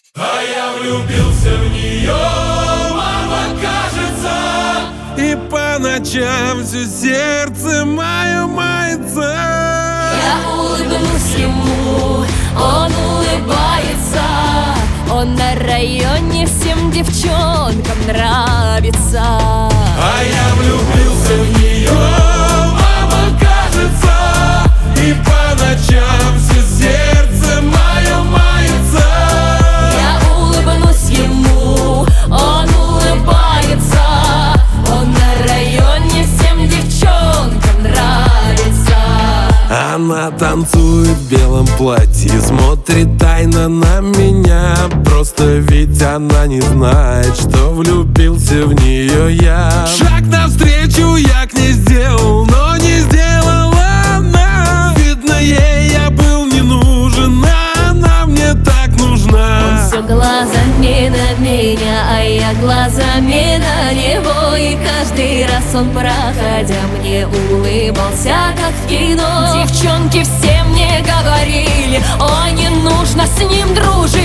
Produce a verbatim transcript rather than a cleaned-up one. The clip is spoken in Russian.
А я влюбился в нее, мама, кажется. И по ночам все сердце мое мается. Я улыбнусь ему, он улыбается. Он на районе всем девчонкам нравится. А я влюбился в нее, мама, кажется. И по ночам все сердце мое мается. Я улыбнусь ему, он улыбается. Он на районе всем девчонкам нравится. Она танцует в белом платье, смотрит тайно на меня. Просто ведь она не знает, что влюбился в нее я. Шаг навстречу я к ней сделал, но не сделала она. Видно, ей я был не нужен, а она мне так нужна. Все глазами на меня, а я глазами на него. И каждый раз он, проходя, мне улыбался, как в кино. Девчонки все мне говорили: ой, не нужно с ним дружить.